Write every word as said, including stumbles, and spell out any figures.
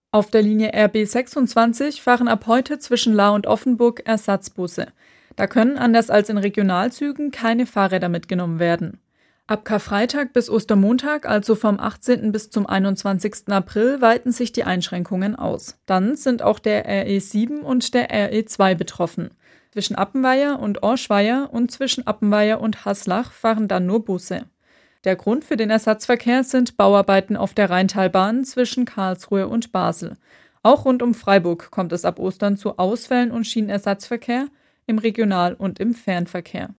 Auf der Linie R B sechsundzwanzig fahren ab heute zwischen Lahr und Offenburg Ersatzbusse. Da können anders als in Regionalzügen keine Fahrräder mitgenommen werden. Ab Karfreitag bis Ostermontag, also vom achtzehnten bis zum einundzwanzigsten April, weiten sich die Einschränkungen aus. Dann sind auch der R E sieben und der R E zwei betroffen. Zwischen Appenweier und Orschweier und zwischen Appenweier und Haslach fahren dann nur Busse. Der Grund für den Ersatzverkehr sind Bauarbeiten auf der Rheintalbahn zwischen Karlsruhe und Basel. Auch rund um Freiburg kommt es ab Ostern zu Ausfällen und Schienenersatzverkehr im Regional- und im Fernverkehr.